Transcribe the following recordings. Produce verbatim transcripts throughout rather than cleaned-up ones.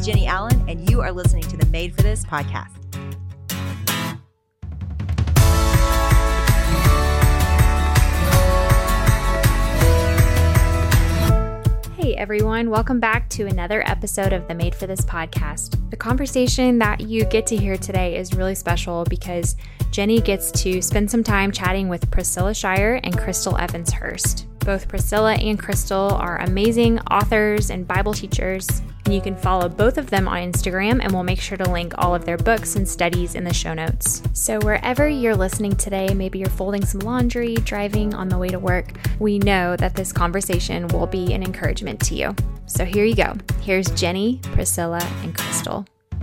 Jenny Allen, and you are listening to the Made for This podcast. Hey everyone, welcome back to another episode of the Made for This podcast. The conversation that you get to hear today is really special because Jenny gets to spend some time chatting with Priscilla Shirer and Crystal Evans Hurst. Both Priscilla and Crystal are amazing authors and Bible teachers, and you can follow both of them on Instagram, and we'll make sure to link all of their books and studies in the show notes. So wherever you're listening today, maybe you're folding some laundry, driving on the way to work, we know that this conversation will be an encouragement to you. So here you go. Here's Jenny, Priscilla, and Crystal.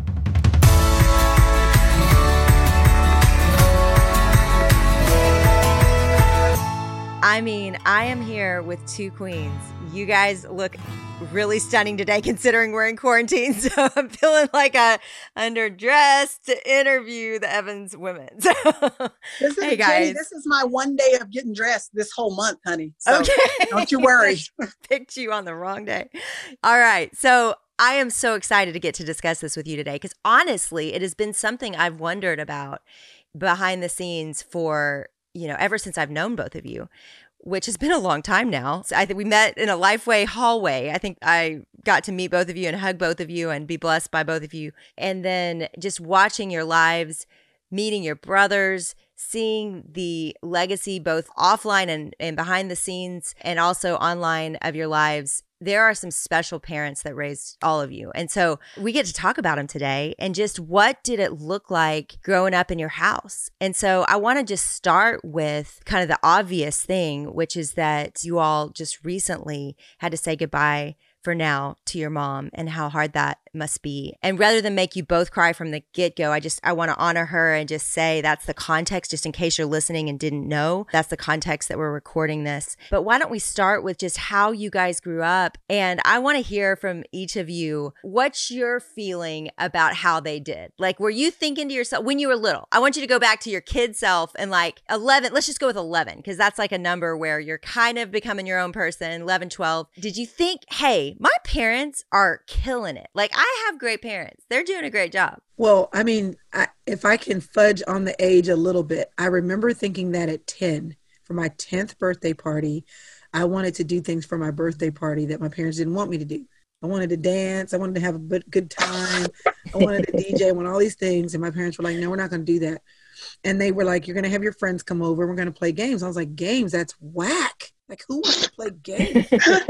I mean, I am here with two queens. You guys look really stunning today considering we're in quarantine. So I'm feeling like a underdressed to interview the Evans women. So, this is, hey guys. Jenny, this is my one day of getting dressed this whole month, honey. So okay. Don't you worry. Picked you on the wrong day. All right. So I am so excited to get to discuss this with you today because honestly, it has been something I've wondered about behind the scenes for, you know, ever since I've known both of you, which has been a long time now. So I think we met in a Lifeway hallway. I think I got to meet both of you and hug both of you and be blessed by both of you. And then just watching your lives, meeting your brothers, seeing the legacy both offline and, and behind the scenes and also online of your lives. There are some special parents that raised all of you. And so we get to talk about them today and just what did it look like growing up in your house? And so I want to just start with kind of the obvious thing, which is that you all just recently had to say goodbye for now to your mom and how hard that must be. And rather than make you both cry from the get-go, I just, I want to honor her and just say that's the context, just in case you're listening and didn't know, that's the context that we're recording this. But why don't we start with just how you guys grew up? And I want to hear from each of you, what's your feeling about how they did? Like, were you thinking to yourself when you were little? I want you to go back to your kid self and like eleven, let's just go with eleven, because that's like a number where you're kind of becoming your own person, eleven, twelve. Did you think, hey, my parents are killing it. Like, I have great parents. They're doing a great job. Well, I mean, I, if I can fudge on the age a little bit, I remember thinking that at ten, for my tenth birthday party, I wanted to do things for my birthday party that my parents didn't want me to do. I wanted to dance. I wanted to have a good time. I wanted to D J. I wanted all these things. And my parents were like, no, we're not going to do that. And they were like, you're going to have your friends come over. We're going to play games. I was like, games? That's whack. Like, who wants to play games?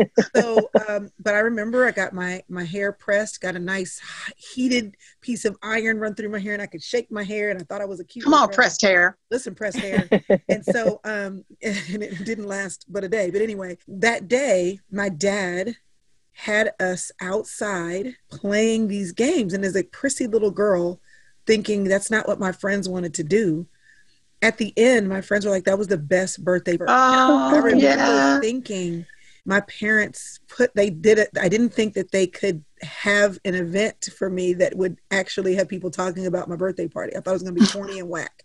so, um, but I remember I got my, my hair pressed, got a nice heated piece of iron run through my hair, and I could shake my hair, and I thought I was a cute. Come on, pressed hair. Listen, pressed hair. And so, um, and it didn't last but a day. But anyway, that day, my dad had us outside playing these games. And as a prissy little girl thinking that's not what my friends wanted to do, at the end, my friends were like, that was the best birthday. Oh, I remember yeah. thinking my parents put, they did it. I didn't think that they could have an event for me that would actually have people talking about my birthday party. I thought it was going to be corny and whack.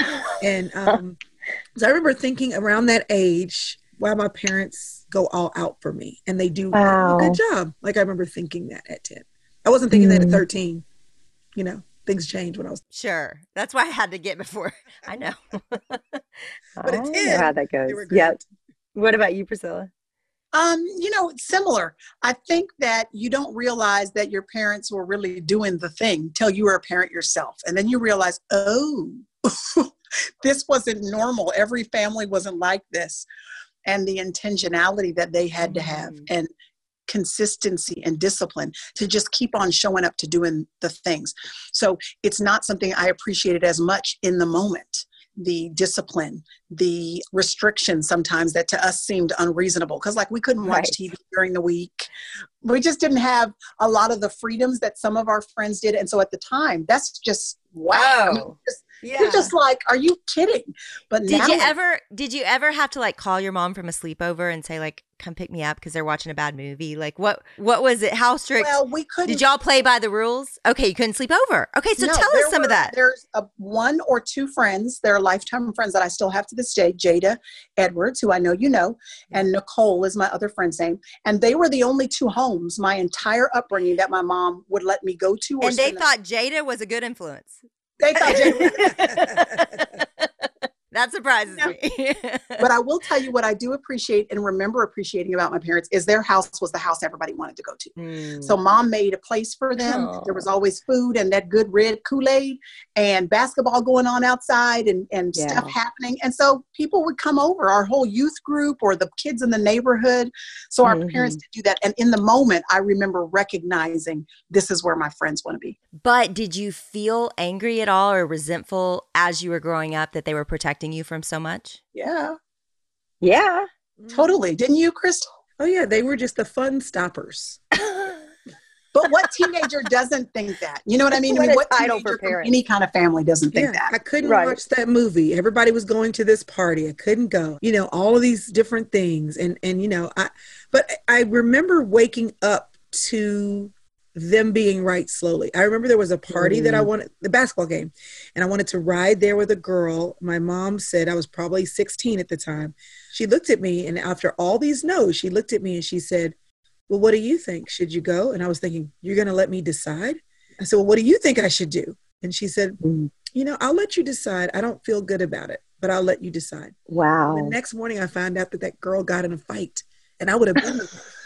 And um, so I remember thinking around that age, wow, my parents go all out for me and they do wow. a good job. Like, I remember thinking that at ten. I wasn't thinking mm. that at thirteen, you know. Things changed when I was sure. That's why I had to get before. I know. But I it's know how that goes. Yep. What about you, Priscilla? Um, you know, it's similar. I think that you don't realize that your parents were really doing the thing till you were a parent yourself. And then you realize, oh, this wasn't normal. Every family wasn't like this. And the intentionality that they had to have mm. and consistency and discipline to just keep on showing up to doing the things. So it's not something I appreciated as much in the moment. The discipline, the restrictions sometimes that to us seemed unreasonable because like we couldn't watch right. T V during the week. We just didn't have a lot of the freedoms that some of our friends did. And so at the time, that's just wow. I mean, just Yeah. You're just like, are you kidding? But did now you it- ever did you ever have to like call your mom from a sleepover and say like, come pick me up because they're watching a bad movie? Like what what was it? How strict? well, we couldn't. Did y'all play by the rules? Okay, you couldn't sleep over. Okay, so No, tell there us some were- of that. There's a, one or two friends, they're lifetime friends that I still have to this day, Jada Edwards, who I know you know, and Nicole is my other friend's name. And they were the only two homes my entire upbringing that my mom would let me go to. Or And they spend the- thought Jada was a good influence. they thought Jada That surprises No. me. But I will tell you what I do appreciate and remember appreciating about my parents is their house was the house everybody wanted to go to. Mm. So mom made a place for them. Oh. There was always food and that good red Kool-Aid and basketball going on outside and, and Yeah. stuff happening. And so people would come over, our whole youth group or the kids in the neighborhood. So our Mhm. parents did do that. And in the moment, I remember recognizing this is where my friends want to be. But did you feel angry at all or resentful as you were growing up that they were protecting you from so much? Yeah, Yeah. totally. Didn't you, Crystal? Oh yeah, they were just the fun stoppers. But what teenager doesn't think that? You know what I mean? I What mean, a what title teenager for from parents. any kind of family doesn't think Yeah, that? I couldn't Right. watch that movie. Everybody was going to this party. I couldn't go. You know, all of these different things. And and you know, I but I remember waking up to them being right slowly. I remember there was a party that I wanted, the basketball game, and I wanted to ride there with a girl. My mom said I was probably sixteen at the time. She looked at me, and after all these no's, she looked at me and she said, well, what do you think? Should you go? And I was thinking, you're going to let me decide? I said, well, what do you think I should do? And she said, Mm. you know, I'll let you decide. I don't feel good about it, but I'll let you decide. Wow. The next morning I found out that that girl got in a fight, and I would have been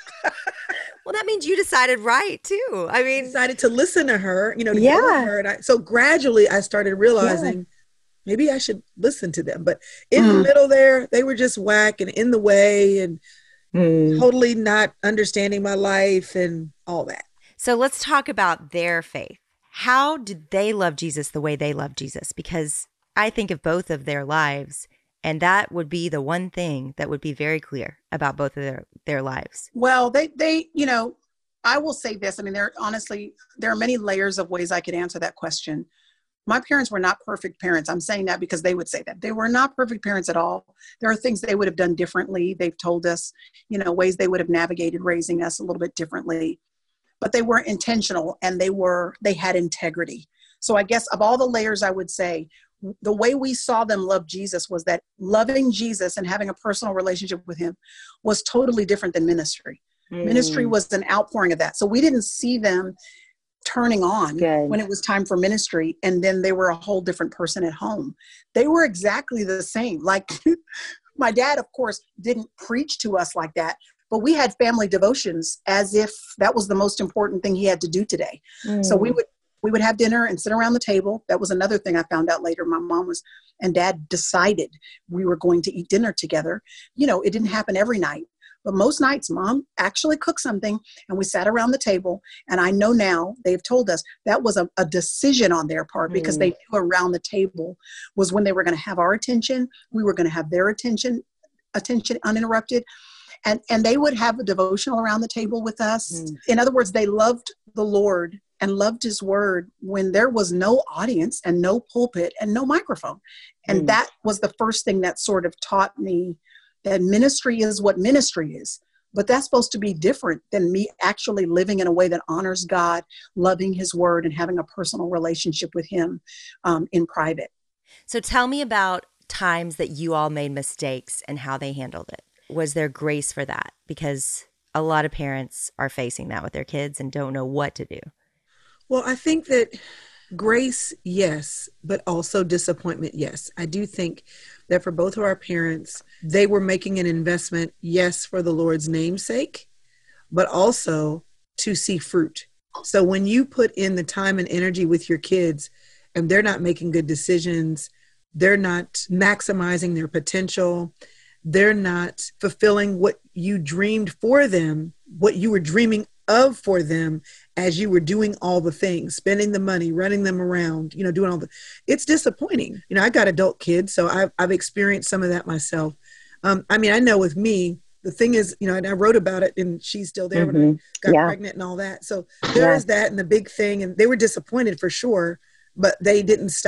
Well, that means you decided right too. I mean, decided to listen to her, you know, to go Yeah. with her. And I, so gradually I started realizing maybe I should listen to them. But in the Mm. middle there, they were just whack and in the way and Mm. totally not understanding my life and all that. so let's talk about their faith. How did they love Jesus the way they love Jesus? Because I think of both of their lives, and that would be the one thing that would be very clear about both of their, their lives. Well, they, they, you know, I will say this. I mean, there honestly, there are many layers of ways I could answer that question. My parents were not perfect parents. I'm saying that because they would say that. They were not perfect parents at all. There are things they would have done differently. They've told us, you know, ways they would have navigated raising us a little bit differently. But they weren't intentional and they were, they had integrity. So I guess of all the layers, I would say, the way we saw them love Jesus was that loving Jesus and having a personal relationship with him was totally different than ministry. Mm. Ministry was an outpouring of that. So we didn't see them turning on Good. when it was time for ministry. And then they were a whole different person at home. They were exactly the same. Like my dad, of course, didn't preach to us like that, but we had family devotions as if that was the most important thing he had to do today. So we Mm. would we would have dinner and sit around the table. That was another thing I found out later. My mom was and dad decided we were going to eat dinner together. You know, it didn't happen every night, but most nights mom actually cooked something and we sat around the table. And I know now they've told us that was a, a decision on their part because Mm. they knew around the table was when they were going to have our attention. We were going to have their attention, attention uninterrupted. And, and they would have a devotional around the table with us. Mm. In other words, they loved the Lord and loved his word when there was no audience and no pulpit and no microphone. And Mm. that was the first thing that sort of taught me that ministry is what ministry is. But that's supposed to be different than me actually living in a way that honors God, loving his word, and having a personal relationship with him um, in private. So tell me about times that you all made mistakes and how they handled it. Was there grace for that? Because a lot of parents are facing that with their kids and don't know what to do. Well, I think that grace, yes, but also disappointment, yes. I do think that for both of our parents, they were making an investment, yes, for the Lord's name's sake, but also to see fruit. So when you put in the time and energy with your kids and they're not making good decisions, they're not maximizing their potential, they're not fulfilling what you dreamed for them, what you were dreaming of for them as you were doing all the things, spending the money, running them around, you know, doing all the, it's disappointing. You know, I got adult kids, so I've, I've experienced some of that myself. Um, I mean, I know with me, the thing is, you know, and I wrote about it and she's still there when I Mhm. got Yeah. pregnant and all that. So there Yeah. is that and the big thing, and they were disappointed for sure, but they didn't stop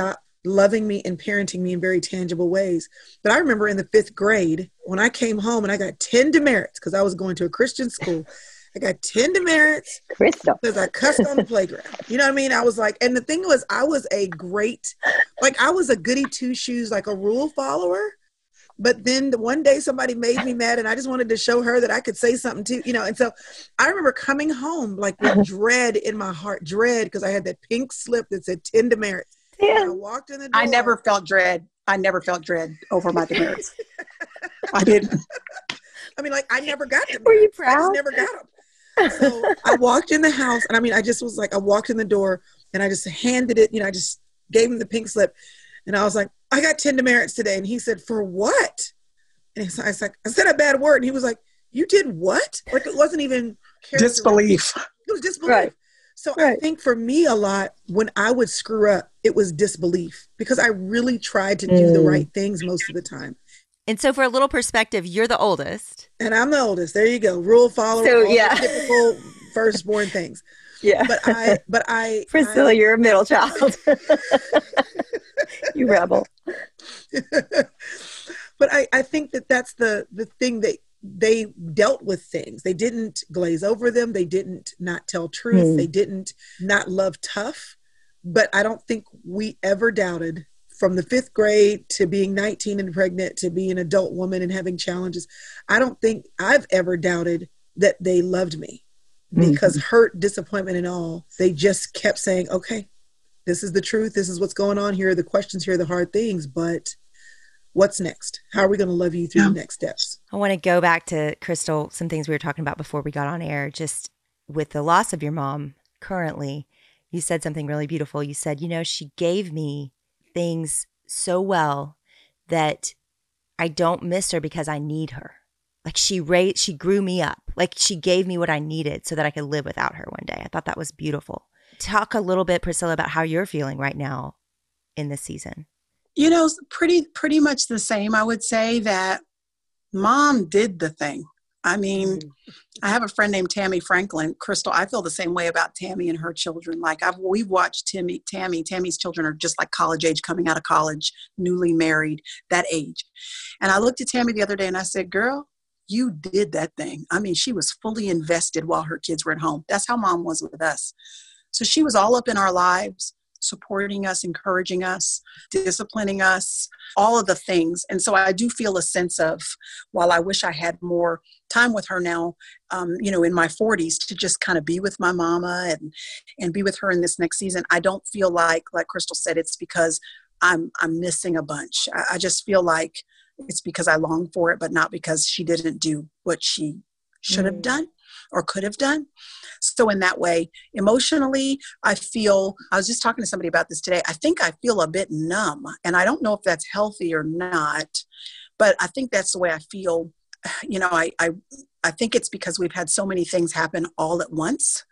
loving me and parenting me in very tangible ways. But I remember in the fifth grade, when I came home and I got ten demerits because I was going to a Christian school. I got ten demerits Crystal. because I cussed on the playground. You know what I mean? I was like, and the thing was, I was a great, like I was a goody two shoes, like a rule follower. But then one day somebody made me mad and I just wanted to show her that I could say something too, you know? And so I remember coming home like with dread in my heart, dread, because I had that pink slip that said ten demerits. Yeah. And I walked in the door. I never felt dread. I never felt dread over my demerits. I didn't. I mean, like I never got them. Were you I just proud? never got them. So I walked in the house and I mean, I just was like, I walked in the door and I just handed it, you know, I just gave him the pink slip and I was like, I got ten demerits today. And he said, for what? And I was like, I said a bad word. And he was like, you did what? Like it wasn't even Disbelief. It was disbelief. Right. So Right. I think for me a lot, when I would screw up, it was disbelief because I really tried to do the Mm. right things most of the time. And so for a little perspective, you're the oldest. And I'm the oldest. There you go. Rule follower. So, all the yeah. typical firstborn things. Yeah. But I, but I, Priscilla, I, you're a middle child. You rebel. but I, I think that that's the, the thing that they dealt with things. They didn't glaze over them. They didn't not tell truth. Hmm. They didn't not love tough. But I don't think we ever doubted from the fifth grade to being nineteen and pregnant to being an adult woman and having challenges. I don't think I've ever doubted that they loved me because Mm-hmm. hurt, disappointment and all, they just kept saying, okay, this is the truth. This is what's going on here. The questions here are the hard things, but what's next? How are we going to love you through Yeah. the next steps? I want to go back to Crystal, some things we were talking about before we got on air, just with the loss of your mom currently. You said something really beautiful. You said, you know, she gave me things so well that I don't miss her because I need her. Like she raised, she grew me up. Like she gave me what I needed so that I could live without her one day. I thought that was beautiful. Talk a little bit, Priscilla, about how you're feeling right now in this season. You know, pretty pretty much the same. I would say that mom did the thing. I mean, I have a friend named Tammy Franklin. Crystal, I feel the same way about Tammy and her children. Like I've we've watched Timmy, Tammy. Tammy's children are just like college age, coming out of college, newly married, that age. And I looked at Tammy the other day and I said, girl, you did that thing. I mean, she was fully invested while her kids were at home. That's how mom was with us. So she was all up in our lives, supporting us, encouraging us, disciplining us, all of the things. And so I do feel a sense of, while I wish I had more time with her now, um, you know, in my forties, to just kind of be with my mama and, and be with her in this next season. I don't feel like, like Crystal said, it's because I'm, I'm missing a bunch. I, I just feel like it's because I long for it, but not because she didn't do what she should have Mm. done or could have done. So in that way, emotionally, I feel, I was just talking to somebody about this today. I think I feel a bit numb, and I don't know if that's healthy or not, but I think that's the way I feel. You know, I, I, I think it's because we've had so many things happen all at once.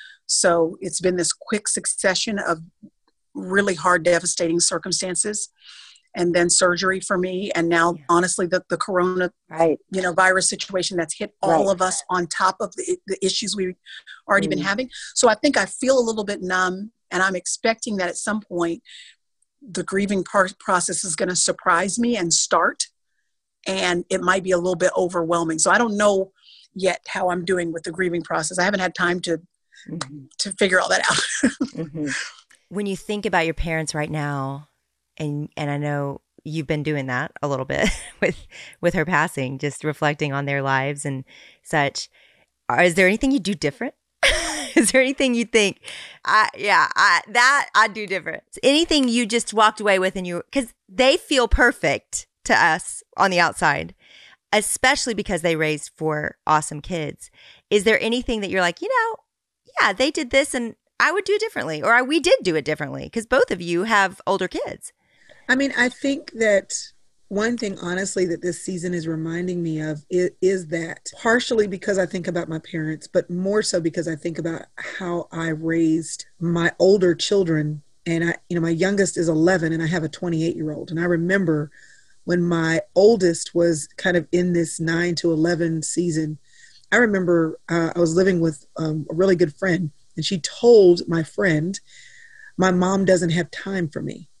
So it's been this quick succession of really hard, devastating circumstances. And then surgery for me. And now, Yeah. honestly, the, the corona, Right. you know, virus situation that's hit all Right. of us on top of the, the issues we've already been Mm. having. So I think I feel a little bit numb, and I'm expecting that at some point the grieving par- process is going to surprise me and start, and it might be a little bit overwhelming. So I don't know yet how I'm doing with the grieving process. I haven't had time to, Mhm. to figure all that out. Mhm. When you think about your parents right now, and and I know you've been doing that a little bit with with her passing, just reflecting on their lives and such. Are, is there anything you do different? Is there anything you think, I yeah, I that I'd do different? Anything you just walked away with and you, because they feel perfect to us on the outside, especially because they raised four awesome kids. Is there anything that you're like, you know, yeah, they did this and I would do it differently, or I, we did do it differently, because both of you have older kids. I mean, I think that one thing, honestly, that this season is reminding me of is, is that partially because I think about my parents, but more so because I think about how I raised my older children. And I, you know, my youngest is eleven and I have a twenty-eight year old. And I remember when my oldest was kind of in this nine to eleven season, I remember uh, I was living with um, a really good friend, and she told my friend, my mom doesn't have time for me.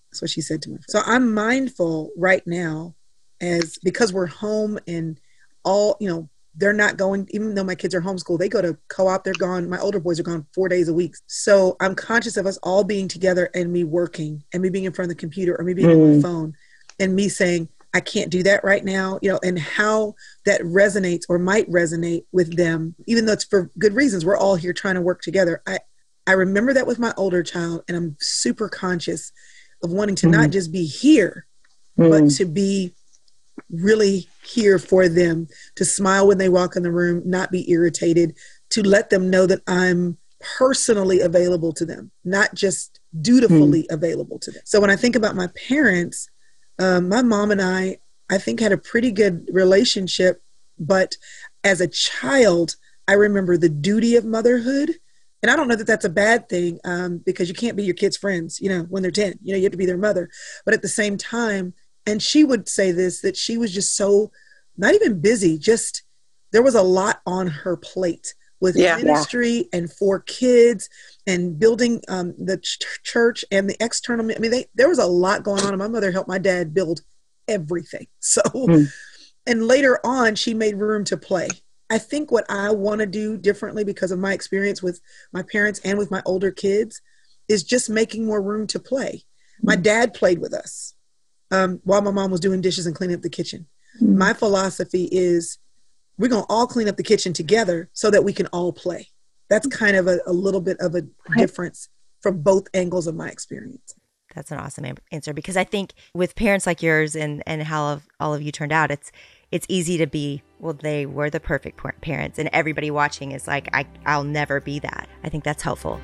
That's what she said to me. So I'm mindful right now as because we're home and all, you know, they're not going, even though my kids are homeschooled, they go to co-op, they're gone. My older boys are gone four days a week. So I'm conscious of us all being together and me working and me being in front of the computer or me being mm. on my phone and me saying, I can't do that right now, you know, and how that resonates or might resonate with them, even though it's for good reasons. We're all here trying to work together. I, I remember that with my older child, and I'm super conscious of wanting to mm. not just be here, mm. but to be really here for them, to smile when they walk in the room, not be irritated, to let them know that I'm personally available to them, not just dutifully mm. available to them. So when I think about my parents, um, my mom and I, I think had a pretty good relationship, but as a child, I remember the duty of motherhood. And I don't know that that's a bad thing, um, because you can't be your kids' friends, you know, when they're ten, you know, you have to be their mother. But at the same time, and she would say this, that she was just so, not even busy, just there was a lot on her plate with yeah, ministry yeah. and four kids and building um, the ch- church and the external. I mean, they, there was a lot going on. And my mother helped my dad build everything. So, mm. and later on, she made room to play. I think what I want to do differently because of my experience with my parents and with my older kids is just making more room to play. Mm. My dad played with us. Um, while my mom was doing dishes and cleaning up the kitchen. Mm. My philosophy is we're going to all clean up the kitchen together so that we can all play. That's kind of a, a little bit of a difference from both angles of my experience. That's an awesome answer, because I think with parents like yours and, and how all of you turned out, it's it's easy to be, well, they were the perfect parents, and everybody watching is like, I, I'll never be that. I think that's helpful.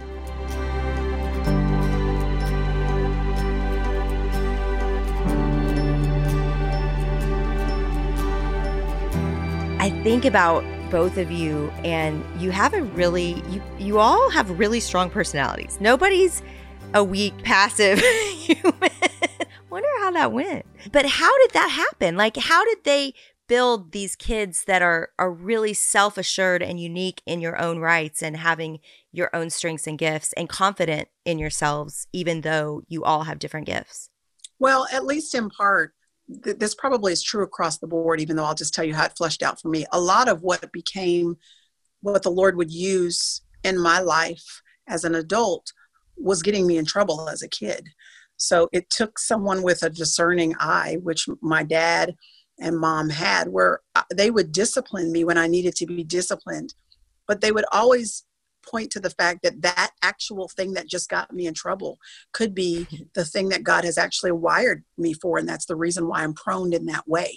I think about both of you, and you have a really, you, you all have really strong personalities. Nobody's a weak, passive human. Wonder how that went. But how did that happen? Like, how did they build these kids that are, are really self-assured and unique in your own rights and having your own strengths and gifts and confident in yourselves, even though you all have different gifts? Well, at least in part, this probably is true across the board, even though I'll just tell you how it fleshed out for me. A lot of what became what the Lord would use in my life as an adult was getting me in trouble as a kid. So it took someone with a discerning eye, which my dad and mom had, where they would discipline me when I needed to be disciplined, but they would always point to the fact that that actual thing that just got me in trouble could be the thing that God has actually wired me for. And that's the reason why I'm prone in that way.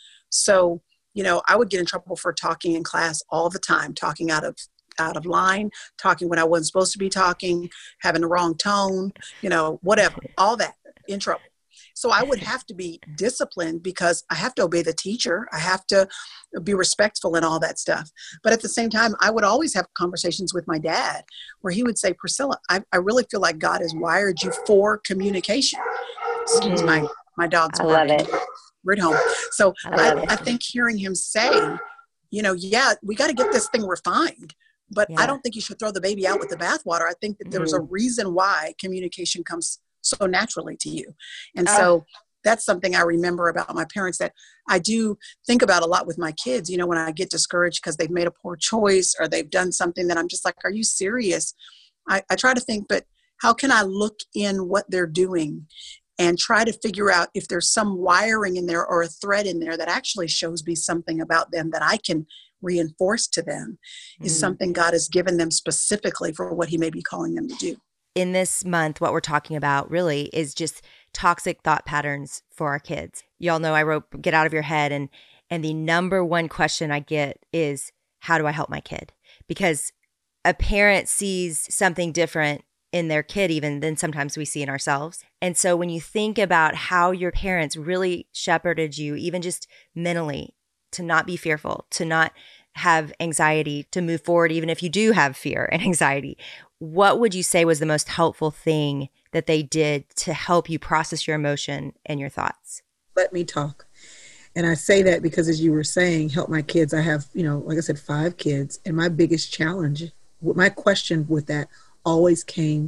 So, you know, I would get in trouble for talking in class all the time, talking out of out of line, talking when I wasn't supposed to be talking, having the wrong tone, you know, whatever, all that, in trouble. So I would have to be disciplined because I have to obey the teacher. I have to be respectful and all that stuff. But at the same time, I would always have conversations with my dad where he would say, Priscilla, I, I really feel like God has wired you for communication. Excuse mm. my, my dog's I love it. We're at home. So I, I, I think hearing him say, you know, yeah, we got to get this thing refined. But yeah. I don't think you should throw the baby out with the bathwater. I think that there's mm. a reason why communication comes so naturally to you. And oh. so that's something I remember about my parents that I do think about a lot with my kids. You know, when I get discouraged because they've made a poor choice or they've done something that I'm just like, are you serious? I, I try to think, but how can I look in what they're doing and try to figure out if there's some wiring in there or a thread in there that actually shows me something about them that I can reinforce to them mm. is something God has given them specifically for what he may be calling them to do. In this month, what we're talking about really is just toxic thought patterns for our kids. Y'all know I wrote Get Out of Your Head, and and the number one question I get is, how do I help my kid? Because a parent sees something different in their kid even than sometimes we see in ourselves. And so when you think about how your parents really shepherded you, even just mentally, to not be fearful, to not have anxiety, to move forward, even if you do have fear and anxiety, what would you say was the most helpful thing that they did to help you process your emotion and your thoughts? Let me talk. And I say that because, as you were saying, help my kids. I have, you know, like I said, five kids. And my biggest challenge, my question with that always came,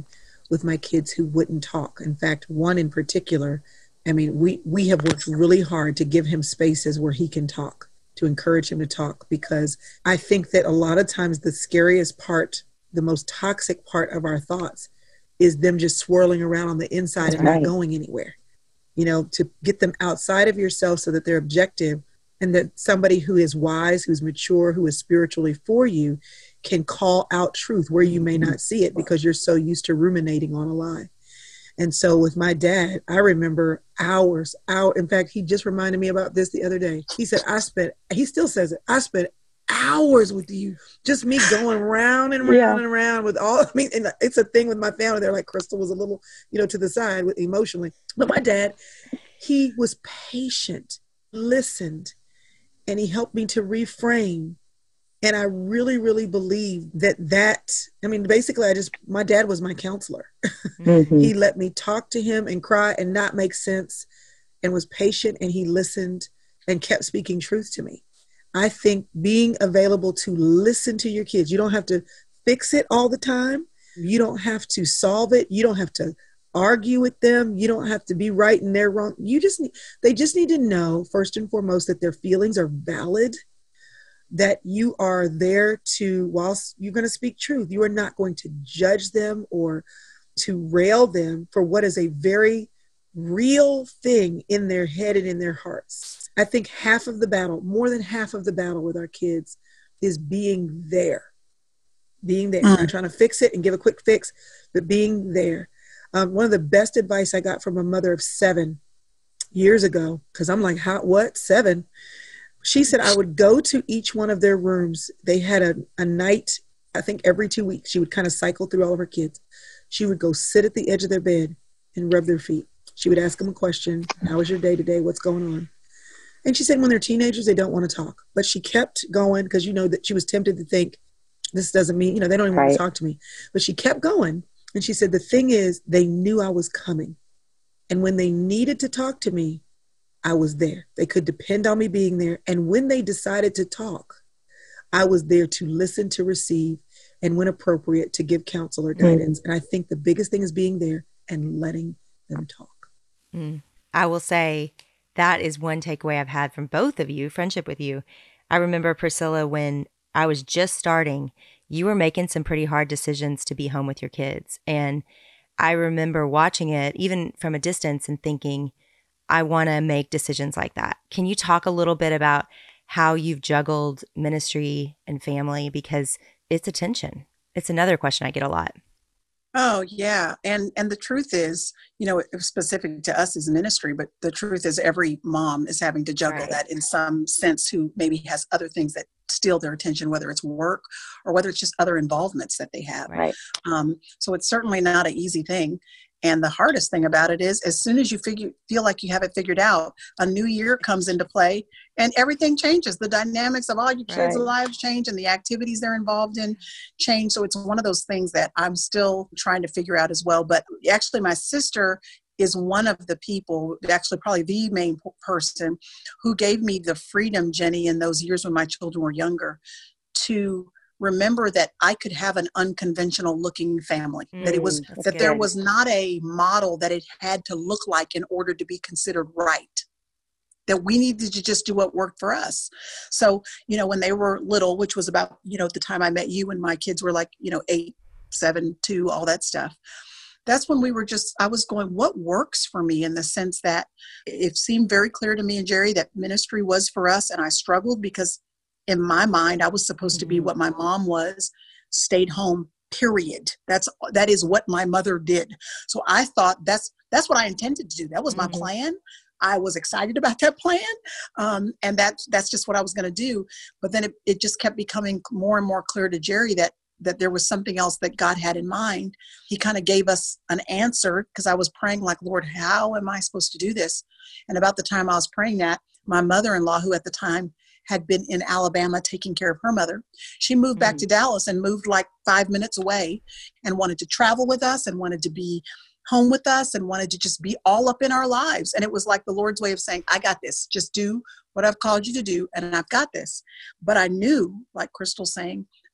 with my kids who wouldn't talk. In fact, one in particular, I mean, we, we have worked really hard to give him spaces where he can talk, to encourage him to talk, because I think that a lot of times the scariest part, the most toxic part of our thoughts is them just swirling around on the inside That's and right. not going anywhere. You know, to get them outside of yourself so that they're objective, and that somebody who is wise, who's mature, who is spiritually for you can call out truth where you may not see it because you're so used to ruminating on a lie. And so with my dad, I remember hours out. In fact, he just reminded me about this the other day. He said, I spent, he still says it, I spent hours with you, just me going round and round Yeah. and around with all, I mean, and it's a thing with my family. They're like, Crystal was a little, you know, to the side with emotionally. But my dad, he was patient, listened, and he helped me to reframe. And I really, really believe that that, I mean, basically I just, my dad was my counselor. Mhm. He let me talk to him and cry and not make sense, and was patient, and he listened and kept speaking truth to me. I think being available to listen to your kids, you don't have to fix it all the time. You don't have to solve it. You don't have to argue with them. You don't have to be right and they're wrong. You just need, they just need to know first and foremost that their feelings are valid, that you are there to, whilst you're going to speak truth, you are not going to judge them or to rail them for what is a very real thing in their head and in their hearts. I think half of the battle, more than half of the battle with our kids is being there, being there, Mm. not trying to fix it and give a quick fix, but being there. Um, one of the best advice I got from a mother of seven years ago, because I'm like, how, what, seven? She said I would go to each one of their rooms. They had a, a night, I think every two weeks, she would kind of cycle through all of her kids. She would go sit at the edge of their bed and rub their feet. She would ask them a question. How was your day today? What's going on? And she said when they're teenagers, they don't want to talk. But she kept going because, you know, that she was tempted to think, this doesn't mean, you know, they don't even want Right. to talk to me. But she kept going. And she said, the thing is, they knew I was coming. And when they needed to talk to me, I was there. They could depend on me being there. And when they decided to talk, I was there to listen, to receive, and when appropriate, to give counsel or guidance. And I think the biggest thing is being there and letting them talk. Mm. I will say that is one takeaway I've had from both of you, friendship with you. I remember, Priscilla, when I was just starting, you were making some pretty hard decisions to be home with your kids. And I remember watching it, even from a distance, and thinking, I want to make decisions like that. Can you talk a little bit about how you've juggled ministry and family? Because it's a tension. It's another question I get a lot. Oh, yeah. And and the truth is, you know, it was specific to us as ministry, but the truth is every mom is having to juggle Right. that in some sense, who maybe has other things that steal their attention, whether it's work or whether it's just other involvements that they have. Right. Um, so it's certainly not an easy thing. And the hardest thing about it is, as soon as you figure, feel like you have it figured out, a new year comes into play and everything changes. The dynamics of all your kids' Right. lives change and the activities they're involved in change. So it's one of those things that I'm still trying to figure out as well. But actually, my sister is one of the people, actually probably the main p- person who gave me the freedom, Jenny, in those years when my children were younger, to remember that I could have an unconventional looking family, that it was, Mm, that's that there good. was not a model that it had to look like in order to be considered right, that we needed to just do what worked for us. So, you know, when they were little, which was about, you know, the time I met you, and my kids were like, you know, eight, seven, two, all that stuff. That's when we were just, I was going, what works for me, in the sense that it seemed very clear to me and Jerry that ministry was for us. And I struggled because in my mind, I was supposed to be Mhm. what my mom was, stayed home, period. That's, that is what my mother did. So I thought that's, that's what I intended to do. That was my Mhm. plan. I was excited about that plan. Um, and that's, that's just what I was going to do. But then it, it just kept becoming more and more clear to Jerry that, that there was something else that God had in mind. He kind of gave us an answer, because I was praying like, Lord, how am I supposed to do this? And about the time I was praying that, my mother-in-law, who at the time had been in Alabama taking care of her mother, she moved back Mm. to Dallas and moved like five minutes away and wanted to travel with us and wanted to be home with us and wanted to just be all up in our lives. And it was like the Lord's way of saying, I got this. Just do what I've called you to do, and I've got this. But I knew, like Crystal's saying,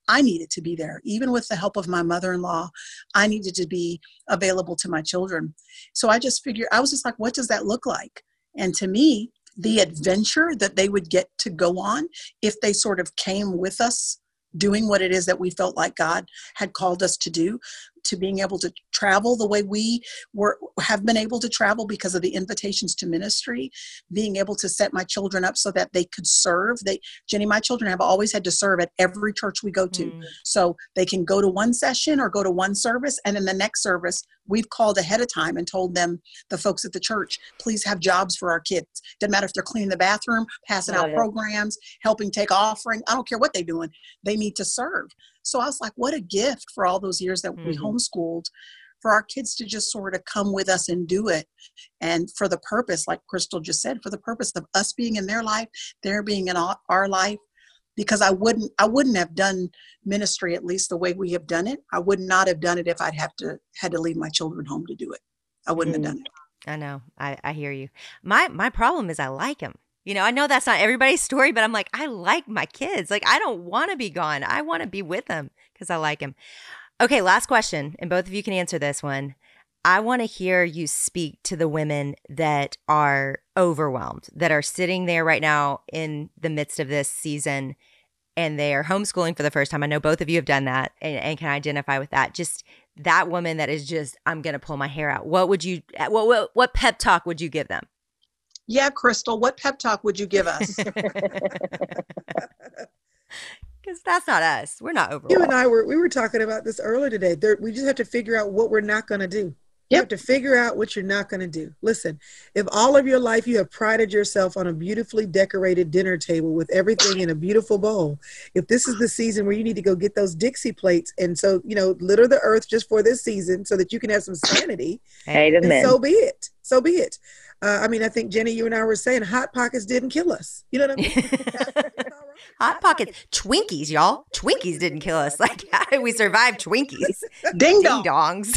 I needed to be there. Even with the help of my mother-in-law, I needed to be available to my children. So I just figured, I was just like, what does that look like? And to me, the adventure that they would get to go on if they sort of came with us doing what it is that we felt like God had called us to do, to being able to travel the way we were have been able to travel because of the invitations to ministry, being able to set my children up so that they could serve. They, Jenny, my children have always had to serve at every church we go to. Mm. So they can go to one session or go to one service, and in the next service, we've called ahead of time and told them, the folks at the church, please have jobs for our kids. Doesn't matter if they're cleaning the bathroom, passing Got out it. programs, helping take offering. I don't care what they're doing. They need to serve. So I was like, what a gift for all those years that mm-hmm. we homeschooled, for our kids to just sort of come with us and do it. And for the purpose, like Crystal just said, for the purpose of us being in their life, their being in our life. Because I wouldn't, I wouldn't have done ministry, at least the way we have done it. I would not have done it if I'd have to, had to leave my children home to do it. I wouldn't mm. have done it. I know. I, I hear you. My, my problem is I like them. You know, I know that's not everybody's story, but I'm like, I like my kids. Like, I don't want to be gone. I want to be with them because I like them. Okay, last question, and both of you can answer this one. I want to hear you speak to the women that are overwhelmed, that are sitting there right now in the midst of this season, and they are homeschooling for the first time. I know both of you have done that and, and can identify with that. Just that woman that is just, I'm going to pull my hair out. What would you, what, what, what pep talk would you give them? Yeah, Crystal, what pep talk would you give us? Because that's not us. We're not overwhelmed. You and I were, we were talking about this earlier today. There, we just have to figure out what we're not going to do. You yep. have to figure out what you're not going to do. Listen, if all of your life you have prided yourself on a beautifully decorated dinner table with everything in a beautiful bowl, if this is the season where you need to go get those Dixie plates and so, you know, litter the earth just for this season so that you can have some sanity, hey, and so be it. So be it. Uh, I mean, I think, Jenny, you and I were saying Hot Pockets didn't kill us. You know what I mean? Hot Pockets. Twinkies, y'all. Twinkies didn't kill us. Like, how did we survive Twinkies? Ding, Ding dongs.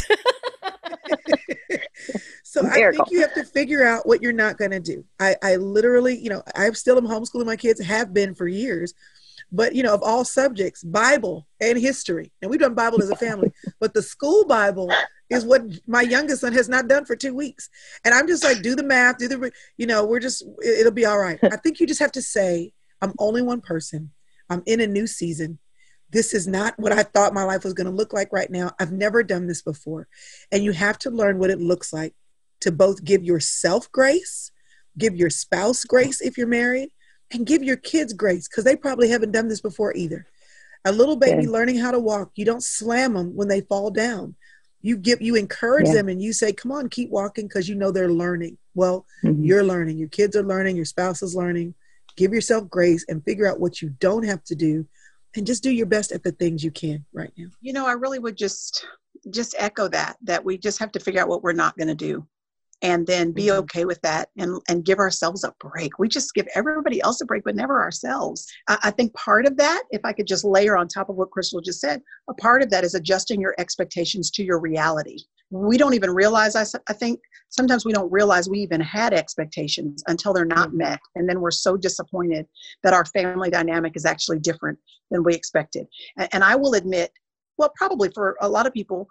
So I think you have to figure out what you're not going to do. I, I literally, you know, I still am homeschooling my kids, have been for years. But, you know, of all subjects, Bible and history. And we've done Bible as a family. But the school Bible is what my youngest son has not done for two weeks. And I'm just like, do the math, do the, you know, we're just, it'll be all right. I think you just have to say, I'm only one person. I'm in a new season. This is not what I thought my life was going to look like right now. I've never done this before. And you have to learn what it looks like to both give yourself grace, give your spouse grace if you're married, and give your kids grace because they probably haven't done this before either. A little baby yeah. learning how to walk, you don't slam them when they fall down. You give, you encourage yeah. them and you say, come on, keep walking because you know they're learning. Well, mm-hmm. you're learning. Your kids are learning. Your spouse is learning. Give yourself grace and figure out what you don't have to do and just do your best at the things you can right now. You know, I really would just just echo that, that we just have to figure out what we're not going to do. And then be mm-hmm. okay with that and, and give ourselves a break. We just give everybody else a break, but never ourselves. I, I think part of that, if I could just layer on top of what Crystal just said, a part of that is adjusting your expectations to your reality. We don't even realize, I, I think sometimes we don't realize we even had expectations until they're not mm-hmm. met. And then we're so disappointed that our family dynamic is actually different than we expected. And, and I will admit, well, probably for a lot of people,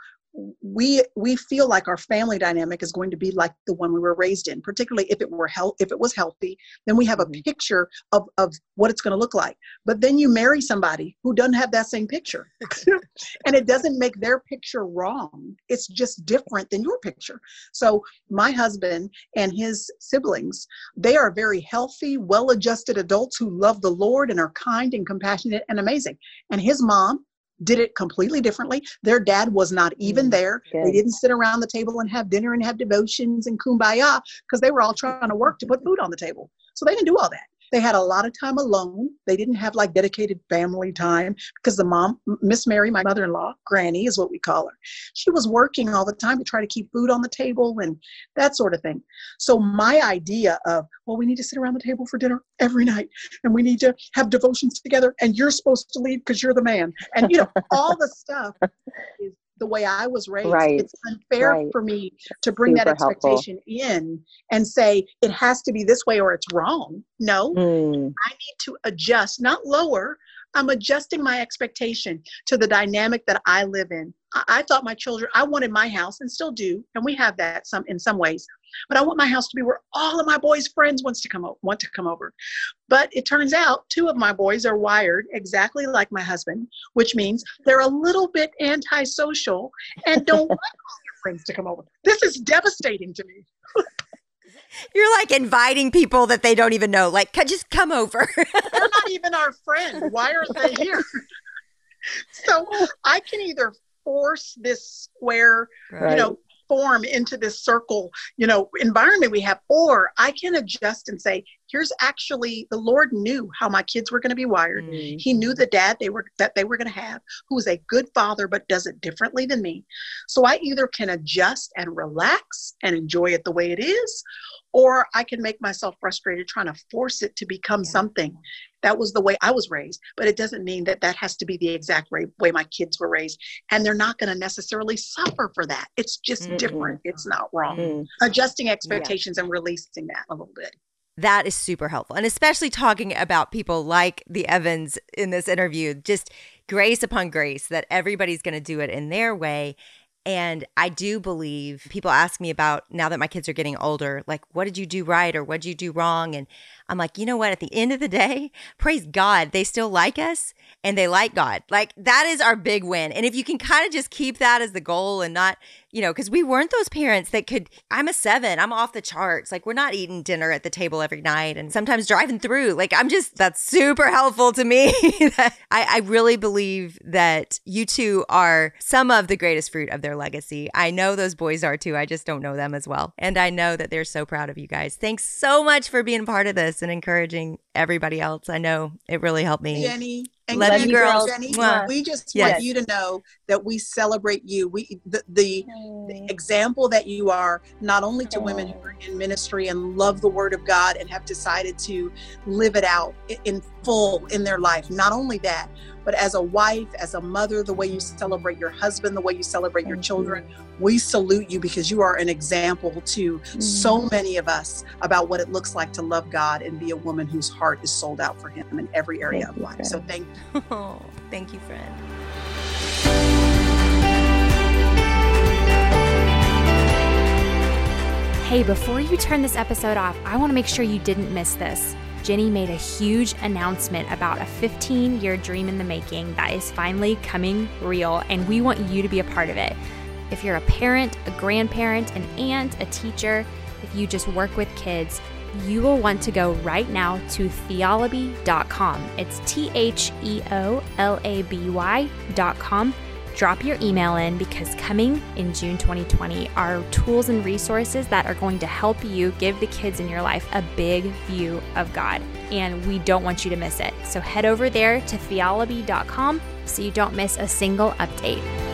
we we feel like our family dynamic is going to be like the one we were raised in, particularly if it were health, if it was healthy, then we have a picture of, of what it's going to look like. But then you marry somebody who doesn't have that same picture. And it doesn't make their picture wrong. It's just different than your picture. So my husband and his siblings, they are very healthy, well-adjusted adults who love the Lord and are kind and compassionate and amazing. And his mom did it completely differently. Their dad was not even there. Good. They didn't sit around the table and have dinner and have devotions and kumbaya because they were all trying to work to put food on the table. So they didn't do all that. They had a lot of time alone. They didn't have like dedicated family time because the mom, Miss Mary, my mother-in-law, Granny is what we call her. She was working all the time to try to keep food on the table and that sort of thing. So my idea of, well, we need to sit around the table for dinner every night and we need to have devotions together and you're supposed to lead because you're the man. And, you know, all the stuff is the way I was raised. Right. It's unfair right. for me to bring Super that expectation helpful. in and say it has to be this way or it's wrong. No, mm. I need to adjust, not lower. I'm adjusting my expectation to the dynamic that I live in. I, I thought my children, I wanted my house, and still do, and we have that some in some ways, but I want my house to be where all of my boys' friends wants to come o- want to come over. But it turns out two of my boys are wired exactly like my husband, which means they're a little bit antisocial and don't want all their friends to come over. This is devastating to me. You're like inviting people that they don't even know. Like, "C- just come over." They're not even our friend. Why are they here? So I can either force this square, Right. you know, form into this circle, you know, environment we have, or I can adjust and say, here's actually, the Lord knew how my kids were going to be wired. Mm. He knew the dad they were that they were going to have, who is a good father, but does it differently than me. So I either can adjust and relax and enjoy it the way it is, or I can make myself frustrated trying to force it to become Yeah. something. That was the way I was raised, but it doesn't mean that that has to be the exact way, way my kids were raised. And they're not going to necessarily suffer for that. It's just Mm-mm. different. It's not wrong. Mm. Adjusting expectations and releasing that a little bit. That is super helpful. And especially talking about people like the Evans in this interview, just grace upon grace, that everybody's going to do it in their way. And I do believe people ask me about, now that my kids are getting older, like, what did you do right or what did you do wrong? And I'm like, you know what? At the end of the day, praise God, they still like us and they like God. Like, that is our big win. And if you can kind of just keep that as the goal and not, you know, because we weren't those parents that could, I'm a seven, I'm off the charts. Like, we're not eating dinner at the table every night and sometimes driving through. Like, I'm just, that's super helpful to me. I, I really believe that you two are some of the greatest fruit of their legacy. I know those boys are too. I just don't know them as well. And I know that they're so proud of you guys. Thanks so much for being a part of this and encouraging everybody else. I know it really helped me. Jenny and Love Jenny, you, girls. Jenny, Mwah. we just Yes. want you to know that we celebrate you. We the, the, the example that you are, not only to women who are in ministry and love the Word of God and have decided to live it out i- in full in their life. Not only that, but as a wife, as a mother, the way you celebrate your husband, the way you celebrate your children, we salute you because you are an example to so many of us about what it looks like to love God and be a woman whose heart is sold out for Him in every area Thank of you, life. friend. So thank you. Oh, thank you, friend. Hey, before you turn this episode off, I want to make sure you didn't miss this. Jenny made a huge announcement about a fifteen-year dream in the making that is finally coming real, and we want you to be a part of it. If you're a parent, a grandparent, an aunt, a teacher, if you just work with kids, you will want to go right now to theolaby dot com. It's T H E O L A B Y dot com. Drop your email in because coming in June twenty twenty are tools and resources that are going to help you give the kids in your life a big view of God. And we don't want you to miss it. So head over there to theolaby dot com so you don't miss a single update.